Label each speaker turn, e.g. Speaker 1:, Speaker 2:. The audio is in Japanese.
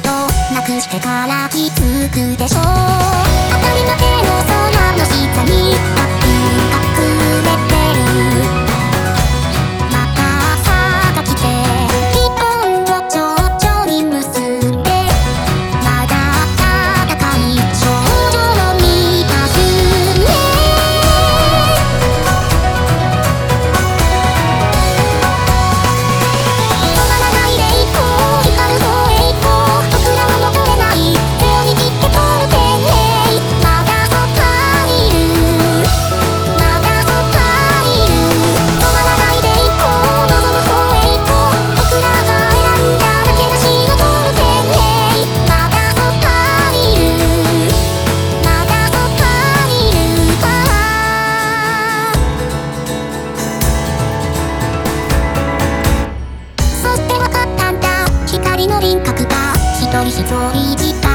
Speaker 1: なくしてから気づくでしょう。当たり前の空の下に隠れてる。また朝が来てリボンを徐々に結んで、まだ高い頂上を見たすね。止まらないで行こう、光る方へ行こう。僕らは戻れない、手を握って通る天へ。まだそばにいる、まだそばにいる。止まらないで行こう、望む方へ行こう。僕らが選んだだけがしが通る天へ。まだそばにいる、まだそばにいるから。そしてわかったんだ、光の輪郭が一人一人